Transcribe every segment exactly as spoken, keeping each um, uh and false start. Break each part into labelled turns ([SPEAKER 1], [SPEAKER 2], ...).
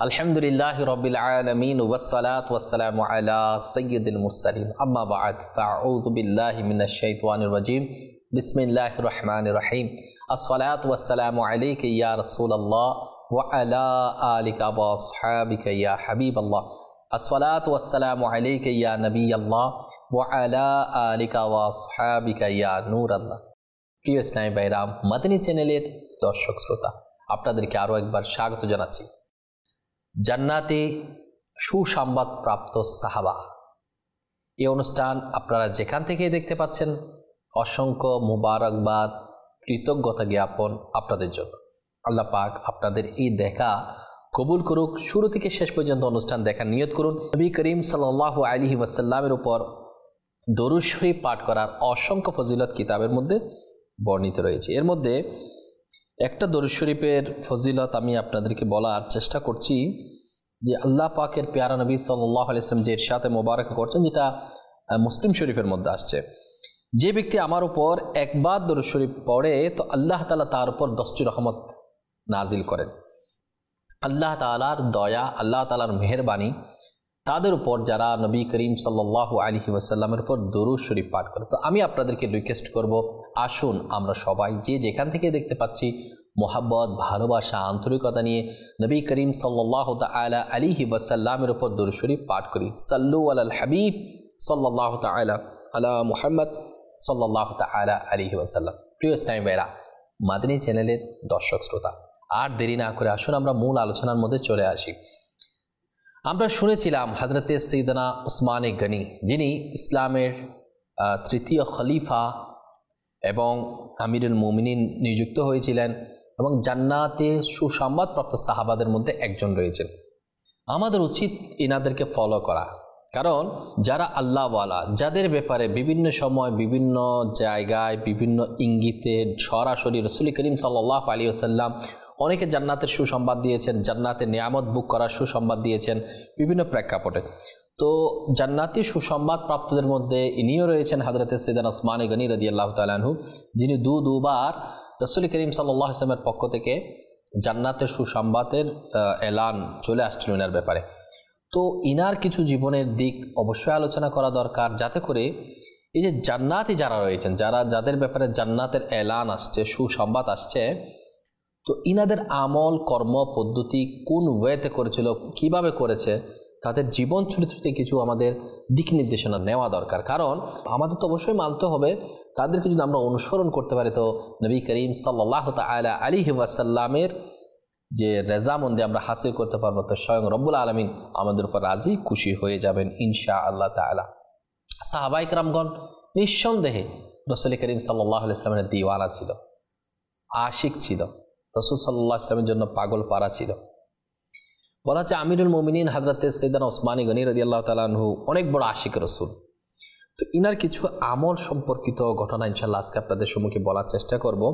[SPEAKER 1] আলহামদুলিল্লাহি রাব্বিল আলামিন ওয়াসসালাতু ওয়াসসালামু আলা সাইয়্যিদিল মুরসালিন আম্মা বা'দ ফাআউযু বিল্লাহি মিনাশ শাইতানির রাজীম বিসমিল্লাহির রহমানির রহিম আসসালাতু ওয়াসসালামু আলাইকা ইয়া রাসূলুল্লাহ ওয়া আলা আলিকা ওয়া আসহাবিকা ইয়া হাবিবাল্লাহ আসসালাতু ওয়াসসালামু আলাইকা ইয়া নবিয়াল্লাহ ওয়া আলা আলিকা ওয়া আসহাবিকা ইয়া নূরাল্লাহ। প্রিয় ইসলামী ভাইরা, মাদানী চ্যানেলের দর্শক শ্রোতা, আপনাদেরকে আরও একবার স্বাগত জানাচ্ছি। জান্নাতে সুসংবাদ প্রাপ্ত সাহাবা, এই অনুষ্ঠান আপনারা যেখান থেকে দেখতে পাচ্ছেন, অসংখ্য মুবারকবাদ, কৃতজ্ঞতা জ্ঞাপন আপনাদের জন্য। আল্লাহ পাক আপনাদের এই দেখা কবুল করুক। শুরু থেকে শেষ পর্যন্ত অনুষ্ঠান দেখার নিয়ত করুন। নবী করিম সাল্লাল্লাহু আলাইহি ওয়াসাল্লামের উপর দরুদ শরীফ পাঠ করার অসংখ্য ফজিলত কিতাবের মধ্যে বর্ণিত রয়েছে। এর মধ্যে একটা দরুদ শরীফের ফজিলত আমি আপনাদেরকে বলার চেষ্টা করছি, যে আল্লাহ পাকের পেয়ারা নবী সাল্লাল্লাহু আলাইহি ওয়াসাল্লাম যে ইরশাদে মোবারক করছেন, যেটা মুসলিম শরীফের মধ্যে আসছে, যে ব্যক্তি আমার উপর একবার দরুদ শরীফ পড়ে তো আল্লাহ তাআলা তার উপর দশটি রহমত নাজিল করেন। আল্লাহ তাআলার দয়া, আল্লাহ তাআলার মেহেরবানি তাদের উপর যারা নবী করিম সাল্লাল্লাহু আলাইহি ওয়াসাল্লামের উপর দরুদ শরীফ পাঠ করে। তো আমি আপনাদেরকে রিকোয়েস্ট করব, আসুন আমরা সবাই যে যেখান থেকে দেখতে পাচ্ছি মোহাব্বত, ভালোবাসা, আন্তরিকতা নিয়ে নবী করিম সাল্লাল্লাহু তাআলা আলাইহি ওয়াসাল্লামের উপর দরুদ শরীফ পাঠ করি। সাল্লু আলাল হাবিব সাল্লাল্লাহু তাআলা আলা মুহাম্মদ সাল্লাল্লাহু তাআলা আলাইহি ওয়াসাল্লাম। প্রিয় ইসলামী ভাইরা, মাদানী চ্যানেলের দর্শক শ্রোতা, আর দেরি না করে আসুন আমরা মূল আলোচনার মধ্যে চলে আসি। আমরা শুনেছিলাম হযরতে সাইয়েদনা উসমান গনি, যিনি ইসলামের তৃতীয় খলিফা এবং আমিরুল মুমিনিন নিযুক্ত হয়েছিলেন এবং জান্নাতে সুসংবাদপ্রাপ্ত সাহাবাদের মধ্যে একজন রয়েছেন। আমাদের উচিত এনাদেরকে ফলো করা, কারণ যারা আল্লাহওয়ালা, যাদের ব্যাপারে বিভিন্ন সময় বিভিন্ন জায়গায় বিভিন্ন ইঙ্গিতে সরাসরি রাসূল করিম সাল্লাল্লাহু আলাইহি ওয়াসাল্লাম অনেকে জান্নাতের সুসংবাদ দিয়েছেন, জান্নাতের নিয়ামত বুক করার সুসংবাদ দিয়েছেন বিভিন্ন প্রেক্ষাপটে। তো জান্নাতি সুসংবাদ প্রাপ্তদের মধ্যে ইনিও রয়েছেন হযরতে সাইয়েদনা উসমান গনি রাদিয়াল্লাহু তাআলা আনহু, যিনি দু দুবার রাসূল করিম সাল্লাল্লাহু আলাইহি ওয়াসাল্লামের পক্ষ থেকে জান্নাতের সুসংবাদের এলান চলে আসছিল এনার ব্যাপারে। তো ইনার কিছু জীবনের দিক অবশ্যই আলোচনা করা দরকার, যাতে করে এই যে জান্নাতি যারা রয়েছেন, যারা যাদের ব্যাপারে জান্নাতের এলান আসছে, সুসংবাদ আসছে, তো ইনাদের আমল কর্ম পদ্ধতি কোন ওয়েতে করেছিল, কিভাবে করেছে, তাদের জীবন চরিত্রতে কিছু আমাদের দিক নির্দেশনা নেওয়া দরকার। কারণ আমাদের তো অবশ্যই মানতে হবে, তাদেরকে যদি আমরা অনুসরণ করতে পারি তো নবী করিম সাল্লাল্লাহু তাআলা আলাইহি ওয়াসাল্লামের যে রেজামন্দি আমরা হাসিল করতে পারবো, তো স্বয়ং রব্বুল আলামিন আমাদের উপর রাজি খুশি হয়ে যাবেন ইনশাআল্লাহ তাআলা। সাহাবায়ে কেরামগণ নিঃসন্দেহে রাসূল করিম সাল্লাল্লাহু আলাইহি ওয়াসাল্লামের দিওয়ানা ছিল, আশিক ছিল, রাসূল সাল্লাল্লাহু আলাইহি ওয়াসাল্লামের জন্য পাগল পারা ছিল। বলা হচ্ছে আমিরুল মুমিনিন হযরতে সাইয়েদনা উসমান গনি রাদিয়াল্লাহু তাআলা আনহু অনেক বড় আশিক রাসূল। তো ইনার কিছু আমল সম্পর্কিত ঘটনা ইনশাআল্লাহ আজকে আপনাদের সম্মুখে বলার চেষ্টা করব,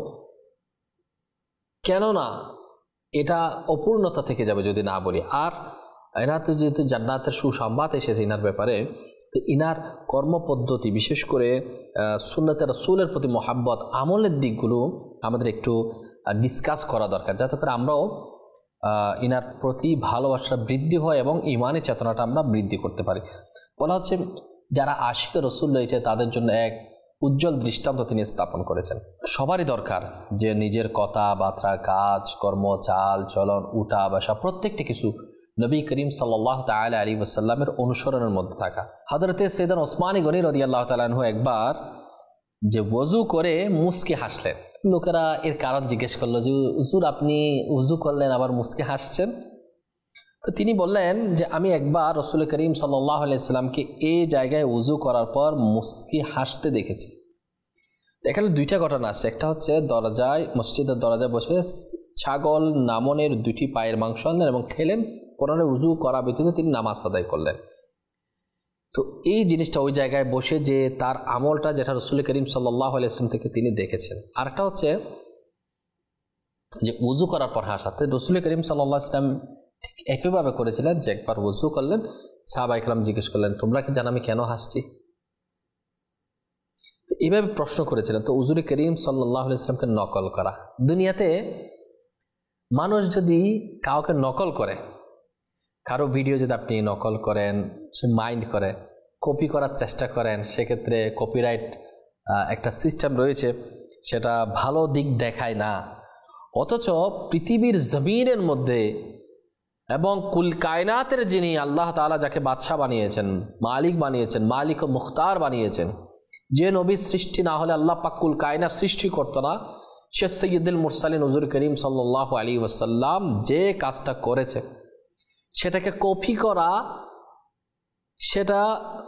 [SPEAKER 1] কেননা এটা অপূর্ণতা থেকে যাবে যদি না বলি। আর এনার তো যেহেতু জান্নাতের সুসংবাদ এসেছে ইনার ব্যাপারে, তো ইনার কর্মপদ্ধতি, বিশেষ করে সুন্নতে রাসূলের প্রতি মহাব্বত, আমলের দিকগুলো আমাদের একটু ডিসকাস করা দরকার, যাতে করে আমরাও ইনার প্রতি ভালোবাসা বৃদ্ধি হয় এবং ইমানের চেতনাটা আমরা বৃদ্ধি করতে পারি। বলা হচ্ছে যারা আশিক রাসূল রয়েছে তাদের জন্য এক উজ্জ্বল দৃষ্টান্ত তিনি স্থাপন করেছেন। সবারই দরকার যে নিজের কথা বার্তা, কাজ কর্ম, চাল চলন, উঠা বসা প্রত্যেকটি কিছু নবী করিম সাল্লাল্লাহু তাআলা আলাইহি ওয়াসাল্লামের অনুসরণের মধ্যে থাকা। হযরতে সাইয়েদনা উসমান গনি রাদিয়াল্লাহু তাআলা আনহু একবার যে ওযু করে মুস্কি হাসলেন। লোকেরা এর কারণ জিজ্ঞেস করলো যে হুজুর আপনি উযু করলেন আবার মুস্কি হাসছেন? তো তিনি বললেন যে আমি একবার রাসূল করিম সাল্লাল্লাহু আলাইহি ওয়াসাল্লামকে এই জায়গায় উযু করার পর মুস্কি হাসতে দেখেছি। এখানে দুইটা ঘটনা আসছে। একটা হচ্ছে দরজায়, মসজিদের দরজায় বসে ছাগল নামনের দুটি পায়ের মাংস আনলেন এবং খেলেন, পুনরায় উযু করা ব্যতীত তিনি নামাজ আদায় করলেন। তো এই জিনিসটা ওই জায়গায় বসে যে তার আমলটা, যেটা রাসূল করিম সাল্লাল্লাহু আলাইহি ওয়াসাল্লাম থেকে তিনি দেখেছেন। আরেকটা হচ্ছে যে উযু করার পর হাসাতে রাসূল করিম সাল্লাল্লাহু আলাইহি ওয়াসাল্লাম ঠিক একইভাবে করেছিলেন, যে একবার উযু করলেন, সাহাবায়ে কেরাম জিজ্ঞেস করলেন তোমরা কি জানো আমি কেন হাসছি? তো এইভাবে প্রশ্ন করেছিলেন। তো হুজুর করিম সাল্লাল্লাহু আলাইহি ওয়াসাল্লামকে নকল করা, দুনিয়াতে মানুষ যদি কাউকে নকল করে কারো ভিডিও যদি আপনি নকল করেন, সে মাইন্ড করে কপি করার চেষ্টা করেন, সেক্ষেত্রে কপিরাইট একটা সিস্টেম রয়েছে, সেটা ভালো দিক দেখায় না। অথচ পৃথিবীর জমিনের মধ্যে এবং কুল কায়নাতের যিনি আল্লাহ তাআলা যাকে বাদশাহ বানিয়েছেন, মালিক বানিয়েছেন, মালিক ও মুখতার বানিয়েছেন, যে নবীর সৃষ্টি না হলে আল্লাহ পাক কুল কায়নাত সৃষ্টি করতো না, সে সৈয়দুল মুরসালিন হুজুর করিম সাল্লাল্লাহু আলাইহি ওয়াসাল্লাম যে কাজটা করেছে সেটাকে কপি করা, সেটা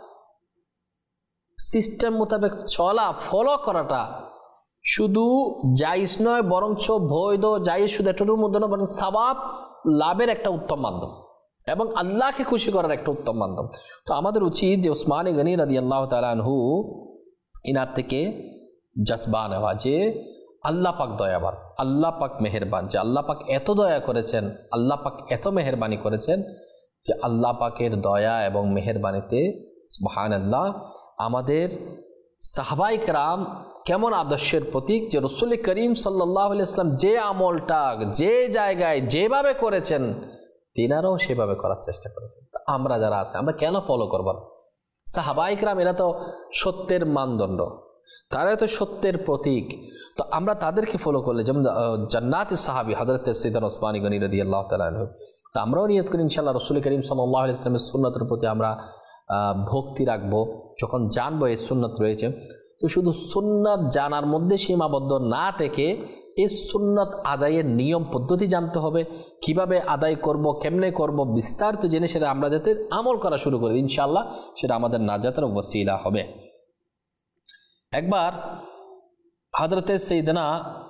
[SPEAKER 1] সিস্টেম মোতাবেক চলা, ফলো করাটা শুধু জায়েজ নয়, বরঞ্চ বৈধ, জায়েজ শুধু এটার মধ্যে নয়, বরং সওয়াব লাভের একটা উত্তম মাধ্যম এবং আল্লাহকে খুশি করার একটা উত্তম মাধ্যম। তো আমাদের উচিত যে উসমান গনি রাদিয়াল্লাহু তাআলা আনহু ইনার থেকে জজবা নেওয়া, যে আল্লাহ পাক দয়াবান, আল্লাহ পাক মেহেরবান, যে আল্লাহ পাক এত দয়া করেছেন, আল্লাহ পাক এত মেহেরবানি করেছেন, যে আল্লাহ পাকের দয়া এবং মেহেরবানিতে সুবহানাল্লাহ আমাদের সাহাবায়ে কেরাম কেমন আদর্শের প্রতীক, যে রাসূল করিম সাল্লাল্লাহু আলাইহি ওয়াসাল্লাম যে আমলটা যে জায়গায় যেভাবে করেছেন তিনারাও সেভাবে করার চেষ্টা করেছেন। আমরা যারা আছে আমরা কেন ফলো করব না? সাহাবায়ে কেরাম এরা তো সত্যের মানদণ্ড, তারা তো সত্যের প্রতীক। তো আমরা তাদেরকে ফলো করলে, যেমন জান্নাতি সাহাবী হযরত সাইয়েদনা উসমান গনি রাদিয়াল্লাহু তাআলা আনহু, তো আমরাও নিয়ত করি ইনশাআল্লাহ রাসূল করিম সাল্লাল্লাহু আলাইহি ওয়াসাল্লামের সুন্নতের প্রতি আমরা ভক্তি রাখবো। যখন জানবো এই সুন্নত রয়েছে, তো শুধু সুন্নাত জানার মধ্যে সীমাবদ্ধ না থেকে এই সুন্নাত আদায়ের নিয়ম পদ্ধতি জানতে হবে, কিভাবে আদায় করব, কেমনে করব, বিস্তারিত জেনে সেটা আমরা যাতে আমল করা শুরু করি, ইনশাআল্লাহ সেটা আমাদের নাজাতের ওসিলা হবে। একবার হযরতে সাইয়েদনা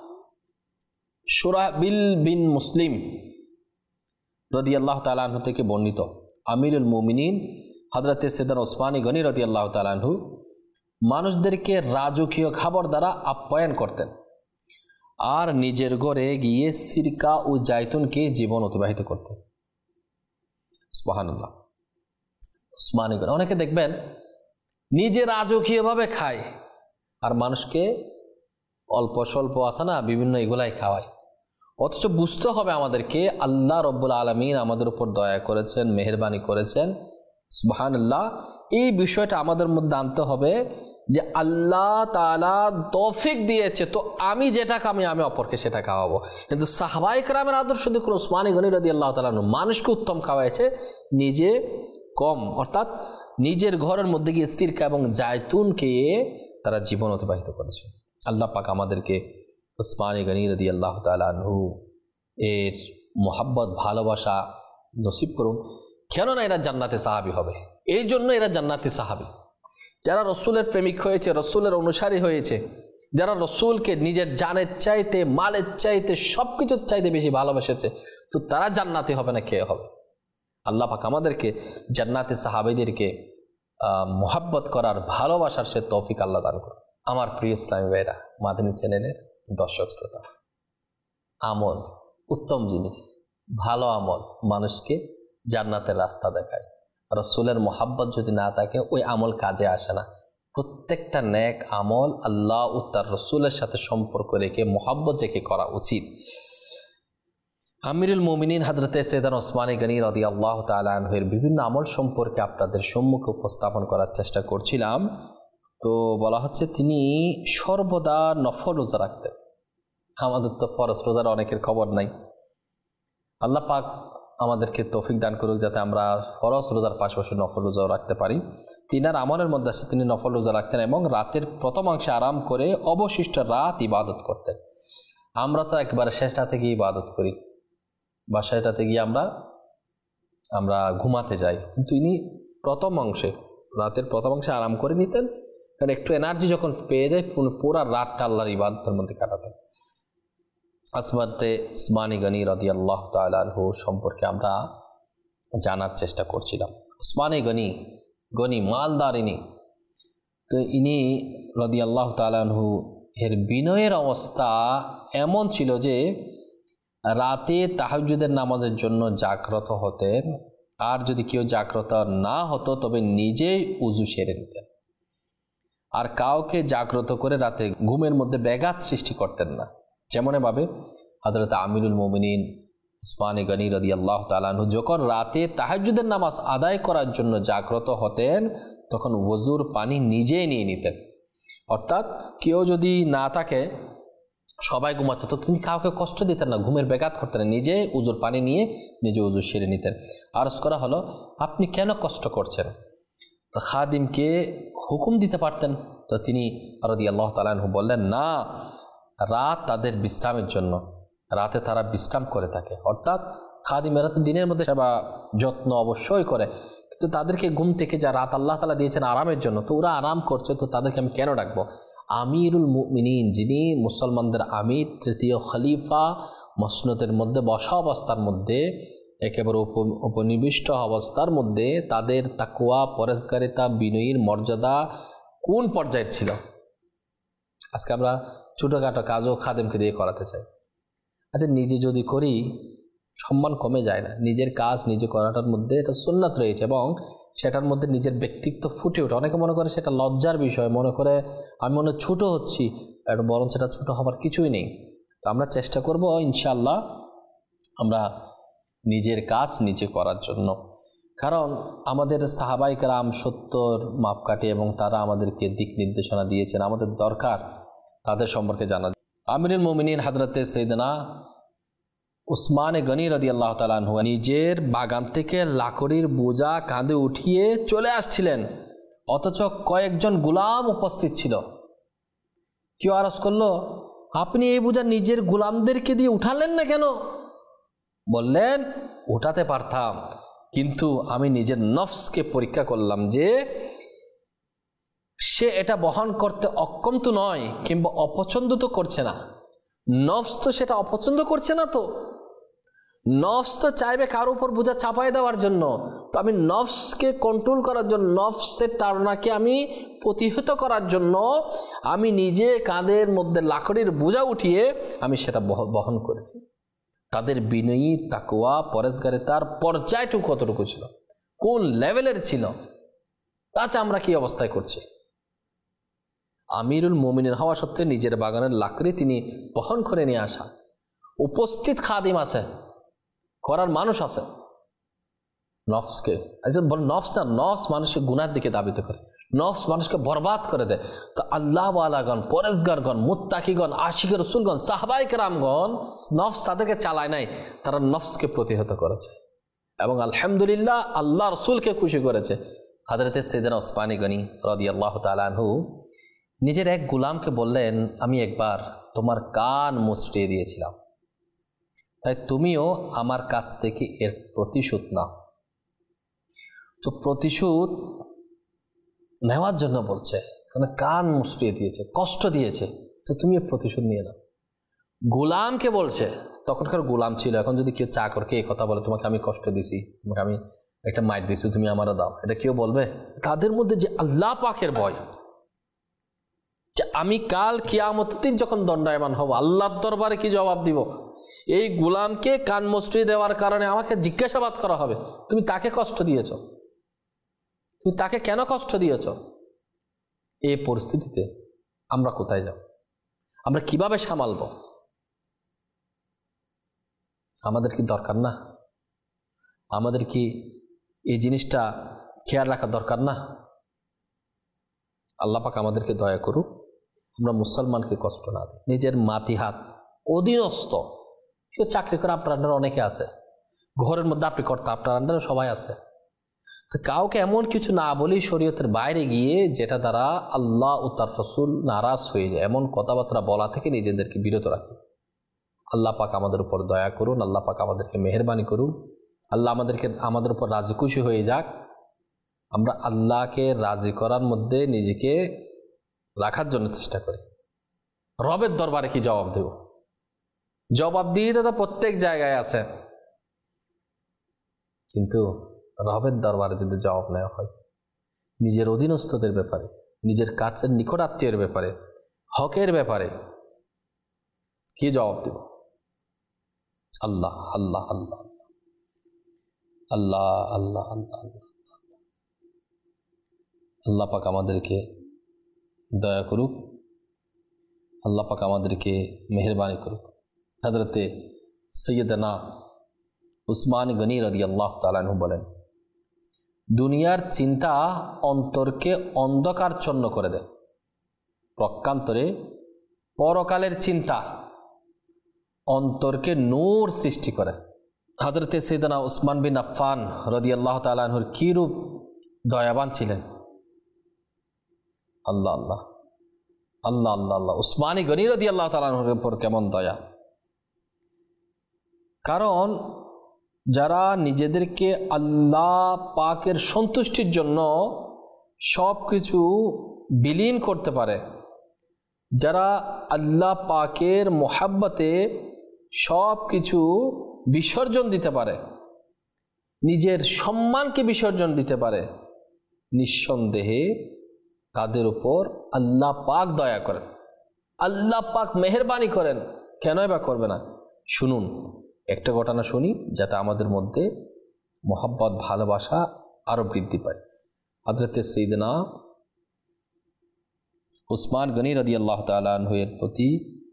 [SPEAKER 1] শুরাহবিল বিন মুসলিম রাদিয়াল্লাহু তাআলা আনহু থেকে বর্ণিত, আমিরুল মুমিনিন হযরতে সাইয়েদনা উসমান গনি রাদিয়াল্লাহু তাআলা আনহু মানুষদেরকে রাজকীয় খাবার দ্বারা আপ্যায়ন করতেন আর নিজের ঘরে গিয়ে সিরকা ও জায়তুনকে জীবন অতিবাহিত করতেন। সুবহানাল্লাহ। উসমান গনি, অনেকে দেখবেন নিজে রাজকীয়ভাবে খায় আর মানুষকে অল্প স্বল্প আছে না বিভিন্ন এগুলাই খাওয়ায়। অথচ বুঝতে হবে আমাদেরকে আল্লাহ রব্বুল আলামিন আমাদের উপর দয়া করেছেন, মেহেরবানি করেছেন, সুবহানাল্লাহ। এই বিষয়টা আমাদের মধ্যে আনতে হবে যে আল্লাহ তাআলা তৌফিক দিয়েছে, তো আমি যেটা খামি আমি অপরকে সেটা খাওয়াবো। কিন্তু সাহাবায়ে কেরামের আদর্শ দেখুন, উসমান গনি রাদিয়াল্লাহু তাআলা মানুষকে উত্তম খাওয়াইছে, নিজে কম, অর্থাৎ নিজের ঘরের মধ্যে গিয়ে সিরকা এবং জায়তুনকে তারা জীবন অতিবাহিত করেছে। আল্লাহ পাক আমাদেরকে উসমান গনি রাদিয়াল্লাহু তাআলা আনহু এর মোহাব্বত ভালোবাসা নসিব করুন। কেননা এরা জান্নাতে সাহাবী হবে, এই জন্য এরা জান্নাতি সাহাবী। যারা রসুলের প্রেমিক হয়েছে, রসুলের অনুসারী হয়েছে, যারা রসুলকে নিজের জানের চাইতে, মালের চাইতে, সব কিছুর চাইতে বেশি ভালোবেসেছে, তো তারা জান্নাতি হবে না কে হবে? আল্লাহ পাক আমাদেরকে জান্নাতি সাহাবীদেরকে মোহাব্বত করার, ভালোবাসার সে তৌফিক আল্লাহ দান করুন। আমার প্রিয় ইসলামী ভাইরা, মাদানী চ্যানেলের দর্শক শ্রোতা, আমল উত্তম জিনিস, ভালো আমল মানুষকে জান্নাতের রাস্তা দেখায়। রসুলের মোহাব্বত যদি না থাকে ওই আমল কাজে আসে না। প্রত্যেকটা নেক আমল আল্লাহ ও তার রসুলের সাথে সম্পর্ক রেখে, মোহাব্বত রেখে করা উচিত। আমিরুল মুমিনিন হযরতে সাইয়েদনা উসমান গনি রাদিয়াল্লাহু তাআলা আনহুর বিভিন্ন আমল সম্পর্কে আপনাদের সম্মুখে উপস্থাপন করার চেষ্টা করছিলাম। তো বলা হচ্ছে তিনি সর্বদা নফল রোজা রাখতেন। আমাদের তো ফরজ রোজার অনেকের খবর নাই। আল্লাহ পাক আমাদেরকে তৌফিক দান করুক যাতে আমরা ফরজ রোজার পাশাপাশি নফল রোজাও রাখতে পারি। তিনার আমলের মধ্যে আছে তিনি নফল রোজা রাখতেন এবং রাতের প্রথম অংশে আরাম করে অবশিষ্ট রাত ইবাদত করতেন। আমরা তো একবারে শেষ রাতে গিয়ে ইবাদত করি বা শেষ রাতে গিয়ে আমরা আমরা ঘুমাতে যাই, কিন্তু ইনি প্রথম অংশে, রাতের প্রথম অংশে আরাম করে নিতেন, কারণ একটু এনার্জি যখন পেয়ে যায় পুরো রাতটা আল্লাহর ইবাদতের মধ্যে কাটাতেন। আসমাতে উসমান গনি রাদিয়াল্লাহু তাআলা আনহু সম্পর্কে আমরা জানার চেষ্টা করছিলাম। উসমান গনি গনি মালদার ইনি, তো ইনি রাদিয়াল্লাহু তাআলা আনহু এর বিনয়ের অবস্থা এমন ছিল যে রাতে তাহাজ্জুদের নামাজের জন্য জাগ্রত হতেন, আর যদি কেউ জাগ্রত না হতো তবে নিজেই উযু সেরে নিতেন, আর কাউকে জাগ্রত করে রাতে ঘুমের মধ্যে ব্যাঘাত সৃষ্টি করতেন না। যেমন ভাবে হযরত আমিরুল মুমিনিন উসমানে গনি রাদিয়াল্লাহু তাআলা আনহু যখন রাতে তাহাজ্জুদের নামাজ আদায় করার জন্য জাগ্রত হতেন তখন ওযুর পানি নিজেই নিয়ে নিতেন। অর্থাৎ কেউ যদি না থাকে, সবাই ঘুমাচ্ছে, তো তিনি কাউকে কষ্ট দিতেন না, ঘুমের ব্যাঘাত করতেন না, নিজে উজুর পানি নিয়ে নিজে উজু সেরে নিতেন। আরজ করা হলো, আপনি কেন কষ্ট করছেন? তো খাদিমকে হুকুম দিতে পারতেন, তো তিনি রাদিয়াল্লাহু তাআলা আনহু বললেন, না, রাত তাদের বিশ্রামের জন্য, রাতে তারা বিশ্রাম করে থাকে। অর্থাৎ খাদিমেরা তো দিনের মধ্যে সেবা যত্ন অবশ্যই করে, কিন্তু তাদেরকে ঘুম থেকে যা রাত আল্লাহ তাআলা দিয়েছেন আরামের জন্য, তো ওরা আরাম করছে, তো তাদেরকে আমি কেন ডাকবো? আমিরুল মুমিনিন, যিনি মুসলমানদের আমির, তৃতীয় খলিফা, মসনদের মধ্যে বসা অবস্থার মধ্যে, একেবারে উপনিবিষ্ট অবস্থার মধ্যে তাদের তাকওয়া, পরেজগারিতা, বিনয়ীর মর্যাদা কোন পর্যায়ের ছিল? আজকে আমরা ছোটোখাটো কাজও খাদেমকে দিয়ে করাতে চাই। আচ্ছা, নিজে যদি করি সম্মান কমে যায় না? নিজের কাজ নিজে করাটার মধ্যে এটা সুন্নাত রয়েছে এবং সেটার মধ্যে নিজের ব্যক্তিত্ব ফুটে ওঠে। অনেকে মনে করে সেটা লজ্জার বিষয়, মনে করে আমি মনে ছোটো হচ্ছি, এটা বরং সেটা ছোটো হবার কিছুই নেই। তো আমরা চেষ্টা করব ইনশাআল্লাহ আমরা নিজের কাজ নিজে করার জন্য, কারণ আমাদের সাহাবায়ে কেরাম সত্তর মাপকাঠি এবং তারা আমাদেরকে দিক নির্দেশনা দিয়েছেন, আমাদের দরকার তাদের সম্পর্কে জানা। আমিরুল মুমিনিন হযরতে সাইয়েদনা উসমানে গনি রাদিয়াল্লাহু তাআলা আনহু নিজের বাগান থেকে লাকড়ির বোঝা কাঁধে উঠিয়ে চলে আসছিলেন, অথচ কয়েকজন গোলাম উপস্থিত ছিল। কেউ আরজ করলো, আপনি এই বোঝা নিজের গোলামদেরকে দিয়ে উঠালেন না কেন? বললেন, উঠাতে পারতাম, কিন্তু আমি নিজের নফসকে পরীক্ষা করলাম যে সে এটা বহন করতে অক্ষম তো নয়, কিংবা অপছন্দ তো করছে না। নফস তো সেটা অপছন্দ করছে না, তো নফস তো চাইবে কার উপর বোঝা চাপাই দেওয়ার জন্য। তো আমি নফসকে কন্ট্রোল করার জন্য, নফসের তাড়নাকে আমি প্রতিহত করার জন্য আমি নিজে কাঁধের মধ্যে লাকড়ির বোঝা উঠিয়ে আমি সেটা বহন করেছি। তাদের বিনয়ী, তাকওয়া, পরেজগারিতার পর্যায়টুকু কতটুকু ছিল, কোন লেভেলের ছিল, আচ্ছা আমরা কি অবস্থায় করছি? আমিরুল মুমিনিন হওয়া সত্ত্বেও নিজের বাগানের লাকড়ি তিনি বহন করে নিয়ে আসা। উপস্থিত খাদিম আছে, করার মানুষ আছে। নফসকে বল, নফস না, নফস মানুষকে গুনার দিকে দাবিত করে, নফস মানুষকে বরবাদ করে দেয়। তো আল্লাহ ওয়ালাগণ, পরেজগারগণ, মুত্তাকিগণ, আশিক রাসূলগণ, সাহাবায়ে কেরামগণ, নফস তাদেরকে চালায় নাই, তারা নফসকে প্রতিহত করেছে এবং আলহামদুলিল্লাহ আল্লাহ রাসূলকে খুশি করেছে। হযরতে সাইয়েদনা উসমানে গনি রাদিয়াল্লাহু তাআলা আনহু নিজের এক গোলামকে বললেন, আমি একবার তোমার কান মুচড়িয়ে দিয়েছিলাম, তাই তুমিও আমার কাছ থেকে এর প্রতিশোধ নাও। তো প্রতিশোধ নেওয়ার জন্য বলছে, কারণ কান মুচড়িয়ে দিয়েছে, কষ্ট দিয়েছে, তো তুমি এর প্রতিশোধ নিয়ে নাও। গোলামকে বলছে, তখনকার গোলাম ছিল, এখন যদি কেউ চাকরকে এই কথা বলে, তোমাকে আমি কষ্ট দিছি, তোমাকে আমি একটা মাইর দিছি, তুমি আমারও দাও, এটা কেউ বলবে? তাদের মধ্যে যে আল্লাহ পাকের ভয়, যে আমি কাল কিয়ামতের দিন যখন দণ্ডায়মান হব, আল্লাহর দরবারে কি জবাব দিব? এই গোলামকে কান মুচড়িয়ে দেওয়ার কারণে আমাকে জিজ্ঞাসাবাদ করা হবে, তুমি তাকে কষ্ট দিয়েছ, তুমি তাকে কেন কষ্ট দিয়েছ? এই পরিস্থিতিতে আমরা কোথায় যাব? আমরা কিভাবে সামালব? আমাদের কি দরকার না? আমাদের কি এই জিনিসটা খেয়াল রাখা দরকার না? আল্লাহ পাক আমাদেরকে দয়া করুক, আমরা মুসলমানকে কষ্ট না দিই। নিজের মাতিহাত, অধীনস্থ, কেউ চাকরি করে আপনার আন্ডারে অনেকে আছে, ঘরের মধ্যে আপনি করতে আপনার আন্ডারে সবাই আছে, তো কাউকে এমন কিছু না বলেই শরীয়তের বাইরে গিয়ে যেটা দ্বারা আল্লাহ ও তার রাসূল নারাজ হয়ে যায়, এমন কথাবার্তা বলা থেকে নিজেদেরকে বিরত রাখি। আল্লাহ পাক আমাদের উপর দয়া করুন, আল্লাহ পাক আমাদেরকে মেহেরবানি করুন, আল্লাহ আমাদেরকে আমাদের উপর রাজি খুশি হয়ে যাক। আমরা আল্লাহকে রাজি করার মধ্যে নিজেকে রাখার জন্য চেষ্টা করি। রবের দরবারে কি জবাব দেব? জবাব দিয়ে তো প্রত্যেক জায়গায় আছে, কিন্তু রবের দরবারে যদি জবাব নেওয়া হয় নিজের অধীনস্থদের ব্যাপারে, নিজের কাছের নিকট আত্মীয়ের ব্যাপারে, হকের ব্যাপারে, কি জবাব দেব? আল্লাহ আল্লাহ আল্লাহ আল্লাহ আল্লাহ আল্লাহ আল্লাহ আল্লাহ পাক আমাদেরকে দয়া করুক, আল্লাহ পাক আমাদেরকে মেহেরবানি করুক। হযরতে সৈয়দনা উসমান গনি রাদিয়াল্লাহু তাআলা আনহু বলেন, দুনিয়ার চিন্তা অন্তরকে অন্ধকারচ্ছন্ন করে দেয়, প্রকান্তরে পরকালের চিন্তা অন্তরকে নূর সৃষ্টি করে। হযরতে সাইয়েদনা উসমান বিন আফফান রাদিয়াল্লাহু তাআলা আনহুর কি রূপ দয়াবান ছিলেন। আল্লাহ আল্লাহ আল্লাহ আল্লাহ আল্লাহ উসমানী গনি রাদিয়াল্লাহু তাআলা আনহুর উপর কেমন দয়া। কারণ যারা নিজেদেরকে আল্লাহ পাকের সন্তুষ্টির জন্য সব কিছু বিলীন করতে পারে, যারা আল্লাহ পাকের মোহাব্বতে সব কিছু বিসর্জন দিতে পারে, নিজের সম্মানকে বিসর্জন দিতে পারে, নিঃসন্দেহে তাদের উপর আল্লাহ পাক দয়া করেন, আল্লাহ পাক মেহেরবানি করেন। কেনই বা করবে না? শুনুন একটা ঘটনা শুনি, যাতে আমাদের মধ্যে মোহাব্বত ভালোবাসা আরো বৃদ্ধি পায়। হযরতে সাইয়েদনা উসমান গনি রাদিয়াল্লাহু তাআলা আনহু এর প্রতি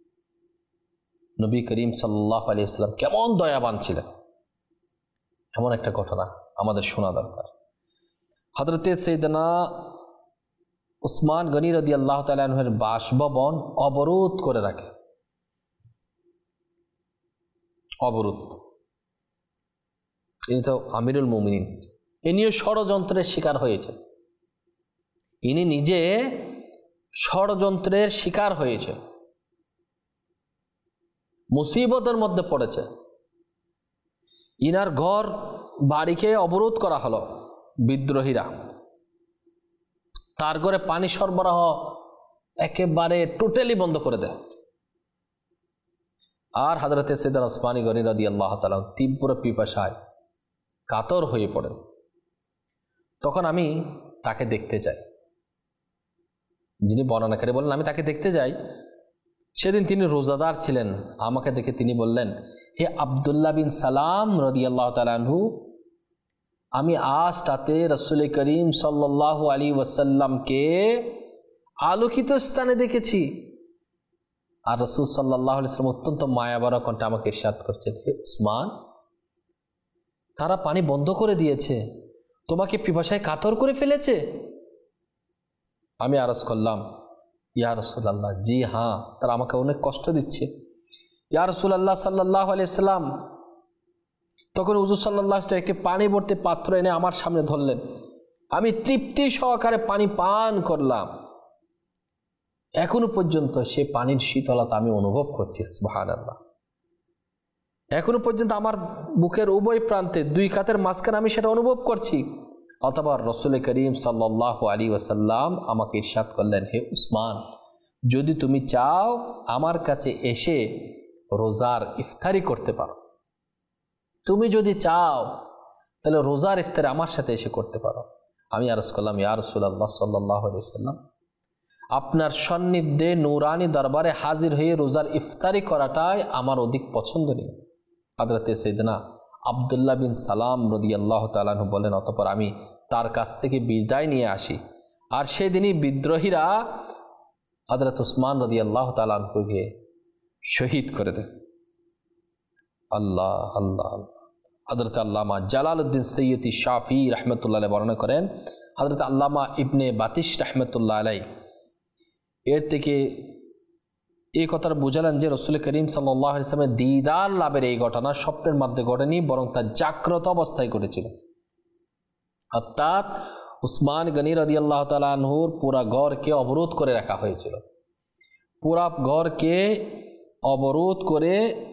[SPEAKER 1] নবী করিম সাল্লাল্লাহু আলাইহি ওয়াসাল্লাম কেমন দয়াবান ছিলেন, এমন একটা ঘটনা আমাদের শোনা দরকার। হযরতে সাইয়েদনা উসমান গনি রাদিয়াল্লাহু তাআলা আনহুর বাসভবন অবরোধ করে রাখে, অবরোধ। ইনি তো আমিরুল মুমিনিন, ইনিও ষড়যন্ত্রের শিকার হয়েছে, ইনি নিজে ষড়যন্ত্রের শিকার হয়েছে, মুসিবতের মধ্যে পড়েছে। ইনার ঘর বাড়িকে অবরোধ করা হলো বিদ্রোহীরা, তার ঘরে পানি সরবরাহ একেবারে টোটালি বন্ধ করে দেয়। আর হযরতে সাইয়েদনা উসমান গনি রাদিয়াল্লাহু তাআলা তীব্র পিপাসায় কাতর হয়ে পড়েন। তখন আমি তাকে দেখতে যাই, যিনি বর্ণনাকারী বলেন আমি তাকে দেখতে যাই। সেদিন তিনি রোজাদার ছিলেন। আমাকে দেখে তিনি বললেন, হে আব্দুল্লাহ বিন সালাম রাদিয়াল্লাহু তাআলা আনহু, আমি আজ তাতে রাসূল করিম সাল্লাল্লাহু আলাইহি ওয়াসাল্লামকে আলোকিত স্থানে দেখেছি। আর রাসূল সাল্লাল্লাহু আলাইহি ওয়াসাল্লাম অত্যন্ত মায়াবরা কণ্ঠে আমাকে ইরশাদ করছেন, হে উসমান, তারা পানি বন্ধ করে দিয়েছে, তোমাকে পিপাসায় কাতর করে ফেলেছে। আমি আরজ করলাম, ইয়া রাসূলুল্লাহ, জি হ্যাঁ, তারা আমাকে অনেক কষ্ট দিচ্ছে। ইয়া রাসূলুল্লাহ সাল্লাল্লাহু আলাইহি ওয়াসাল্লাম, তখন হুজুর সাল্লাল্লাহু আলাইহি ওয়াসাল্লাম একটি পানি ভর্তি পাত্র এনে আমার সামনে ধরলেন। আমি তৃপ্তি সহকারে পানি পান করলাম। এখনো পর্যন্ত সে পানির শীতলতা আমি অনুভব করছি। সুবহানাল্লাহ। এখনো পর্যন্ত আমার বুকের উভয় প্রান্তে দুই কাতের মাঝখানে আমি সেটা অনুভব করছি। অতঃপর রাসূল করিম সাল্লাল্লাহু আলাইহি ওয়াসাল্লাম আমাকে ইরশাদ করলেন, হে উসমান, যদি তুমি চাও আমার কাছে এসে রোজার ইফতারি করতে পারো, তুমি যদি চাও তাহলে রোজার ইফতারি আমার সাথে এসে করতে পারো। আমি আরজ করলাম, ইয়া রাসূলুল্লাহ সাল্লাল্লাহু আলাইহি ওয়াসাল্লাম, আপনার সান্নিধ্যে নূরানি দরবারে হাজির হয়ে রোজার ইফতারি করাটাই আমার অধিক পছন্দনীয়। হযরতে সাইয়েদনা আব্দুল্লাহ বিন সালাম রাদিয়াল্লাহু তাআলা আনহু বলেন, অতঃপর আমি তার কাছ থেকে বিদায় নিয়ে আসি। আর সেদিনই বিদ্রোহীরা হযরত উসমান রাদিয়াল্লাহু তাআলা আনহুকে শহীদ করে দেয়। আল্লাহ আল্লাহ। হযরত আল্লামা জালালউদ্দিন সৈয়দী শাফি রাহমাতুল্লাহ আলাইহি বর্ণনা করেন, হযরত আল্লামা ইবনে বাতিশ রাহমাতুল্লাহ আলাইহি এর থেকে এই কথাটা বুঝালেন যে রাসূল করিম সাল্লাল্লাহু আলাইহি ওয়াসাল্লামের দিদার লাভের এই ঘটনা স্বপ্নের মধ্যে ঘটেনি, বরং তা জাগ্রত অবস্থায় ঘটেছিল। অর্থাৎ উসমান গনি রাদিয়াল্লাহু তাআলা আনহুর পুরা ঘরকে অবরোধ করে রাখা হয়েছিল, পুরা ঘরকে অবরোধ করে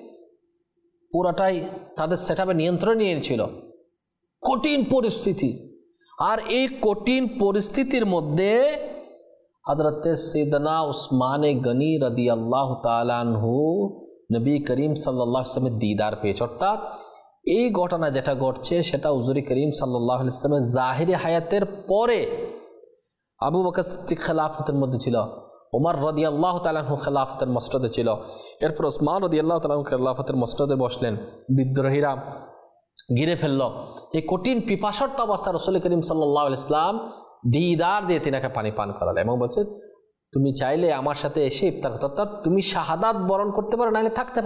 [SPEAKER 1] পুরাটাই তাদের সেটআপে নিয়ন্ত্রণ নিয়েছিল। কঠিন পরিস্থিতি, আর এই কঠিন পরিস্থিতির মধ্যে হযরতে সাইয়েদনা উসমান গনি রাদিয়াল্লাহু তাআলা আনহু নবী করিম সাল্লাল্লাহু আলাইহি ওয়াসাল্লামের দিদার পেয়েছে। অর্থাৎ এই ঘটনা যেটা ঘটছে সেটা হুজুর করিম সাল্লাল্লাহু আলাইহি ওয়াসাল্লামের জাহিরি হায়াতের পরে আবু বকর সিদ্দিক খেলাফতের মধ্যে ছিল, ওমর রাদিয়াল্লাহু তাআলা আনহু খেলাফতের মসনদে ছিল, এরপর ওসমান রাদিয়াল্লাহু তাআলা আনহু খেলাফতের মসনদে বসলেন। বিদ্রোহীরা ঘিরে ফেলল। এই কঠিন পিপাসার্ত অবস্থা রাসূল করিম সাল্লাল্লাহু আলাইহি ওয়াসাল্লাম দিদার দিয়ে তিনাকে পানি পান করালে এবং বলছে, তুমি চাইলে আমার সাথে এসে ইফতার করতে, অর্থাৎ তুমি শাহাদাত বরণ করতে পারো, নাহলে থাকতে পারো,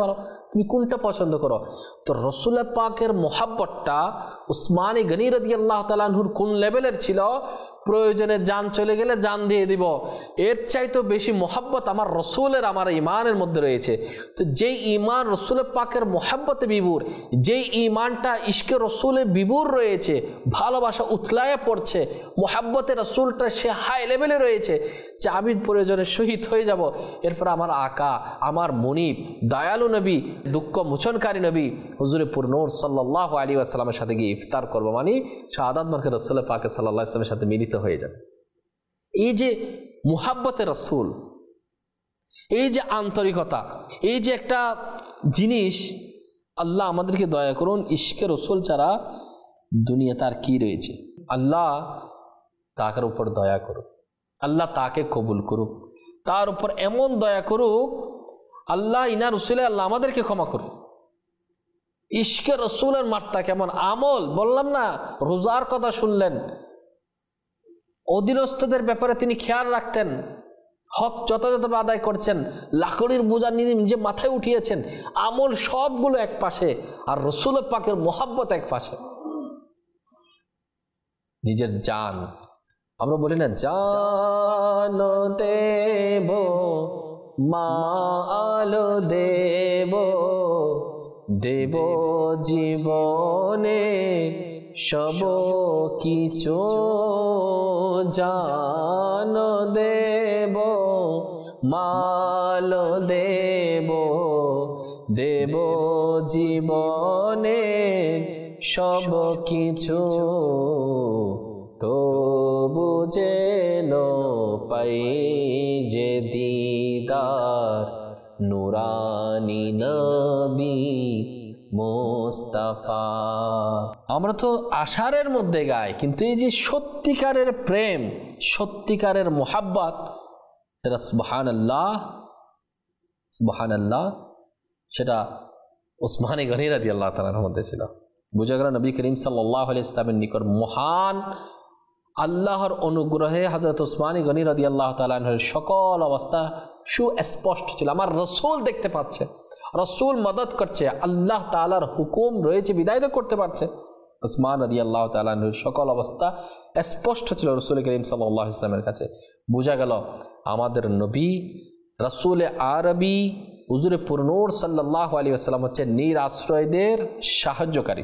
[SPEAKER 1] তুমি কোনটা পছন্দ করো? তো রাসূল পাকের মোহাব্বতটা উসমানী গনি রাদিয়াল্লাহু তাআলা আনহুর কোন লেভেলের ছিল? প্রয়োজনে জান চলে গেলে জান দিয়ে দিব, এর চাইতে বেশি মোহাব্বত আমার রসুলের আমার ইমানের মধ্যে রয়েছে। তো যেই ইমান রসুল পাকের মোহাব্বতে বিভোর, যেই ইমানটা ইশকে রসুলে বিভোর রয়েছে, ভালোবাসা উথলায় পড়ছে, মোহাব্বতে রসুলটা সে হাই লেভেলে রয়েছে যে আমি প্রয়োজনে শহীদ হয়ে যাব, এরপর আমার আকা, আমার মুনিব, দয়ালু নবী, দুঃখ মোচনকারী নবী হুজুরে পুরনূর সাল্লাল্লাহু আলাইহি ওয়াসাল্লামের সাথে গিয়ে ইফতার করবো, মানে শাহাদাত বরকত রসুল পাক সাল্লাল্লাহু আলাইহি ওয়াসাল্লামের সাথে মিলিত হয়ে যাবে। এই যে মুহাব্বতে রসুল, এই যে আন্তরিকতা, এই যে একটা জিনিস, আল্লাহ আমাদেরকে দয়া করুন, ইশকে রসুল ছাড়া দুনিয়াতে আর কি রয়েছে? আল্লাহ তার উপর দয়া করুক, আল্লাহ তাকে কবুল করুক, তার উপর এমন দয়া করুক, আল্লাহ ইনা রসুলে আল্লাহ আমাদেরকে ক্ষমা করুক। ইশকে রসুলের মাত্রা কেমন! আমল বললাম না, রোজার কথা শুনলেন, অধীনস্থদের ব্যাপারে তিনি খেয়াল রাখতেন, হক যথাযথভাবে আদায় করছেন, লাকড়ির বোঝা নিজে মাথায় উঠিয়েছেন, আমল সবগুলো এক পাশে, আর রসুল পাকের মোহাব্বত এক পাশে। নিজের জান, আমরা বলি না জান দেব মাল দেব, দেব জীবনে সব কিছু, জান দেব মাল দেব, দেব জীবনে সব কিছু, তো বুঝেন পাই যে দিদার নুরানি নবী মুস্তাফা। আমরা তো আশারের মধ্যে গাই, কিন্তু এই যে সত্যিকারের প্রেম, সত্যিকারের মোহাব্বত, সেটা সুবহানাল্লাহ সুবহানাল্লাহ, সেটা উসমানী গনি রাদিয়াল্লাহু তাআলার মধ্যে ছিল। বুঝা গেল নবী করিম সাল্লাল্লাহু আলাইহি ওয়াসাল্লামের নিকট মহান আল্লাহর অনুগ্রহে হযরত উসমানী গনি রাদিয়াল্লাহু তাআলা আনহুর সকল অবস্থা সুস্পষ্ট ছিল। আমার রসুল দেখতে পাচ্ছে, রসুল মদদ করছে, আল্লাহ তাআলার হুকুম রয়েছে, বিদায় করতে পারছে। উসমান রাদিয়াল্লাহু তাআলা আনহুর সকল অবস্থা স্পষ্ট ছিল রসুল করিম সাল্লাল্লাহু আলাইহি ওয়াসাল্লামের কাছে। বোঝা গেল আমাদের নবী রসুল আরবি হুজুরে পুরনূর সাল্লাল্লাহু আলাইহি ওয়াসাল্লাম হচ্ছে নিরাশ্রয়দের সাহায্যকারী।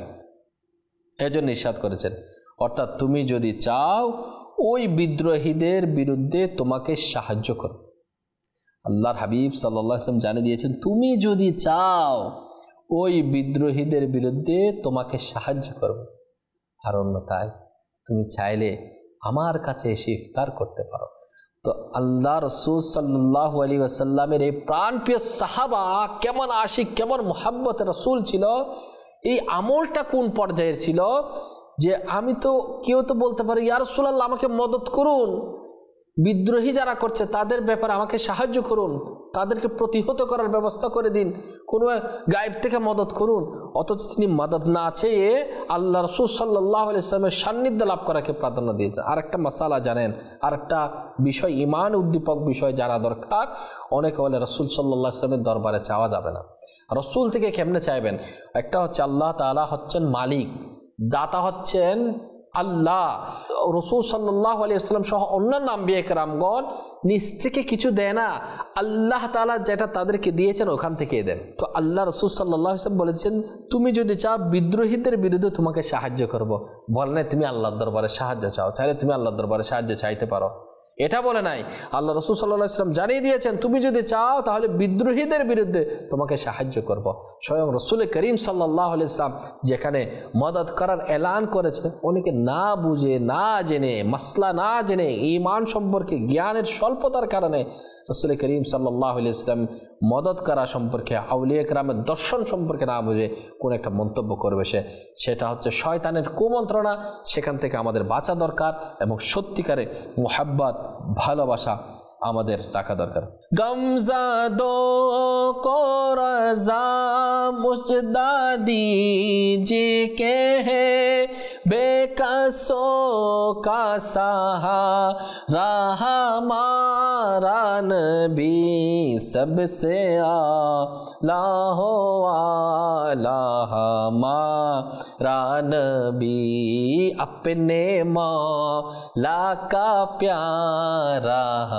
[SPEAKER 1] এজন্য ইরশাদ করেছেন, অর্থাৎ তুমি যদি চাও ওই বিদ্রোহীদের বিরুদ্ধে তোমাকে সাহায্য করো। আল্লাহর হাবিব সাল্লাল্লাহু আলাইহি ওয়াসাল্লাম জানিয়ে দিয়েছেন, তুমি যদি চাও ওই বিদ্রোহীদের বিরুদ্ধে তোমাকে সাহায্য করব, আর অন্যথায় তুমি চাইলে আমার কাছে এসে ইফতার করতে পারো। তো আল্লাহ রসুল সাল্লাল্লাহু আলাইহি ওয়াসাল্লামের এই প্রাণপ্রিয় সাহাবা কেমন আশিক, কেমন মুহাব্বত রসুল ছিল, এই আমলটা কোন পর্যায়ের ছিল যে আমি তো, কেউ তো বলতে পারে ইয়া রাসূলুল্লাহ আমাকে মদত করুন, বিদ্রোহী যারা করছে তাদের ব্যাপারে আমাকে সাহায্য করুন, তাদেরকে প্রতিহত করার ব্যবস্থা করে দিন, কোনো গায়েব থেকে মদত করুন। অথচ তিনি মদত না চেয়ে আল্লাহ রসুল সাল্লাল্লাহু আলাইহি ওয়াসাল্লামের সান্নিধ্য লাভ করাকে প্রাধান্য দিয়েছে। আর একটা মাসালা জানেন, আর একটা বিষয়, ইমান উদ্দীপক বিষয় জানা দরকার। অনেকে বলে রসুল সাল্লাল্লাহু আলাইহি ওয়াসাল্লামের দরবারে চাওয়া যাবে না। রসুল থেকে কেমনে চাইবেন? একটা হচ্ছে আল্লাহ তাআলা হচ্ছেন মালিক, দাতা হচ্ছেন আল্লাহ। রসুল সাল্লাল্লাহু আলাইহি ওয়াসাল্লাম সহ অন্যান্য আম্বিয়া কেরামগণ নিজ থেকে কিছু দেয় না, আল্লাহ তাআলা যেটা তাদেরকে দিয়েছেন ওখান থেকে দেন। তো আল্লাহ রসুল সাল্লাল্লাহু আলাইহি ওয়াসাল্লাম বলেছেন, তুমি যদি চাও বিদ্রোহীদের বিরুদ্ধে তোমাকে সাহায্য করব, বল নাই তুমি আল্লাহর দরবারে সাহায্য চাও, চাইলে তুমি আল্লাহর দরবারে সাহায্য চাইতে পারো, এটা বলে নাই। আল্লাহ রসুল সাল্লাল্লাহু আলাইহি ওয়াসাল্লাম জানিয়ে দিয়েছেন, তুমি যদি চাও তাহলে বিদ্রোহীদের বিরুদ্ধে তোমাকে সাহায্য করব। স্বয়ং রসুল করিম সাল্লাল্লাহু আলাইহি ওয়াসাল্লাম যেখানে মদদ করার এলান করেছে, অনেকে না বুঝে, না জেনে, মাসলা না জেনে, ঈমান সম্পর্কে জ্ঞানের স্বল্পতার কারণে রসুল করিম সাল্লাল্লাহু আলাইহি ওয়াসাল্লাম মদদ করা সম্পর্কে, আউলিয়া কেরামের দর্শন সম্পর্কে না বুঝে কোন একটা মন্তব্য করবে, সে সেটা হচ্ছে শয়তানের কুমন্ত্রণা। সেখান থেকে আমাদের বাঁচা দরকার এবং সত্যিকারে মুহাব্বত, ভালোবাসা আমাদের রাখা দরকার। গমজাদো কোরজা মুজদাদি জি কে হে बेकसों का सहारा हमारा नबी सबसे आला हो आला हमारा नबी अपने मौला का प्यारा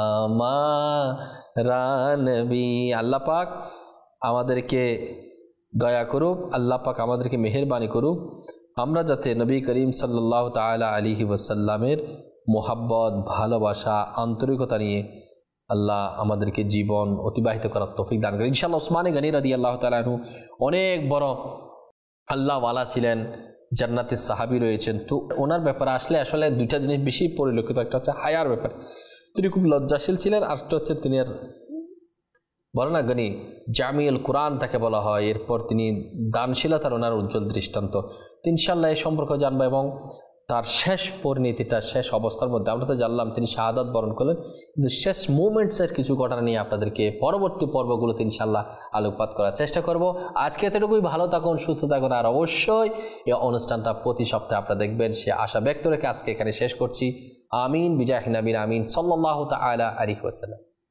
[SPEAKER 1] हमारा नबी। আল্লাহ পাক আমাদেরকে দয়া করুক, আল্লাহ পাক আমাদেরকে মেহেরবানি করুক, আমরা যাতে নবী করিম সাল্লাল্লাহু তাআলা আলাইহি ওয়াসাল্লামের মোহাব্বত, ভালোবাসা, আন্তরিকতা নিয়ে আল্লাহ আমাদেরকে জীবন অতিবাহিত করার তৌফিক দান করেন ইনশাআল্লাহ। উসমানে গনি রাদিয়াল্লাহু তাআলা আনহু অনেক বড় আল্লাহওয়ালা ছিলেন, জান্নাতের সাহাবী রয়েছেন। তো ওনার ব্যাপারে আসলে আসলে দুইটা জিনিস বেশি পরিলক্ষিত, একটা হচ্ছে হায়ার ব্যাপার, তিনি খুব লজ্জাশীল ছিলেন, আর একটা হচ্ছে তিনি বলে না গনি জামিউল কোরআন তাকে বলা হয়। এরপর তিনি দানশীলতার ওনার উজ্জ্বল দৃষ্টান্ত। তো ইনশাআল্লাহ এই সম্পর্ক জানবো এবং তার শেষ পরিণতিটা, শেষ অবস্থার মধ্যে আমরা তো জানলাম তিনি শাহাদাত বরণ করলেন, কিন্তু শেষ মুভমেন্টসের কিছু ঘটনা নিয়ে আপনাদেরকে পরবর্তী পর্বগুলোতে ইনশাআল্লাহ আলোকপাত করার চেষ্টা করব। আজকে এতটুকুই, ভালো থাকুন, সুস্থ থাকুন, আর অবশ্যই এই অনুষ্ঠানটা প্রতি সপ্তাহে আপনারা দেখবেন সে আশা ব্যক্ত রেখে আজকে এখানে শেষ করছি। আমিন বিজাহি নবীর আমিন সাল্লাল্লাহু তাআলা আলাইহি ওয়াসাল্লাম।